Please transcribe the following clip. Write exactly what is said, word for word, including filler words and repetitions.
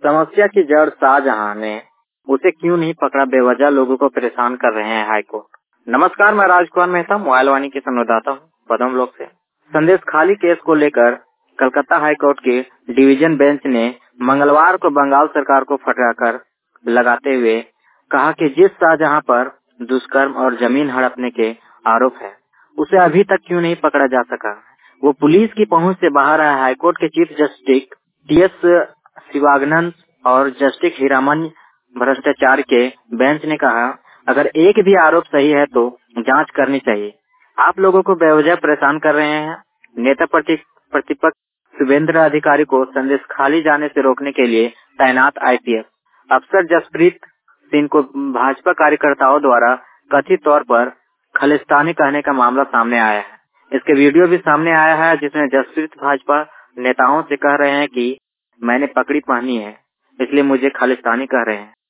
समस्या की जड़ शाहजहां ने उसे क्यों नहीं पकड़ा, बेवजह लोगों को परेशान कर रहे हैं हाईकोर्ट। नमस्कार, मैं राजकुमार मेहता मोबाइल वाणी के संवाददाता हूँ पदम ब्लॉक से। संदेश खाली केस को लेकर कलकत्ता हाईकोर्ट के डिवीजन बेंच ने मंगलवार को बंगाल सरकार को फटकार लगाते हुए कहा कि जिस शाहजहां पर दुष्कर्म और जमीन हड़पने के आरोप है, उसे अभी तक क्यों नहीं पकड़ा जा सका। वो पुलिस की पहुंच से बाहर है। हाईकोर्ट के chief justice T S Sivagnanam और जस्टिस हीरामन भ्रष्टाचार के बेंच ने कहा, अगर एक भी आरोप सही है तो जांच करनी चाहिए। आप लोगों को बेवजह परेशान कर रहे हैं। नेता प्रतिपक्ष शुभेंद्र अधिकारी को संदेश खाली जाने से रोकने के लिए तैनात आई पी एस अफसर जसप्रीत सिंह को भाजपा कार्यकर्ताओं द्वारा कथित तौर पर खालिस्तानी कहने का मामला सामने आया है। इसके वीडियो भी सामने आया है, जिसमें जसप्रीत भाजपा नेताओं से कह रहे हैं कि मैंने पगड़ी पहनी है, इसलिए मुझे खालिस्तानी कह रहे हैं।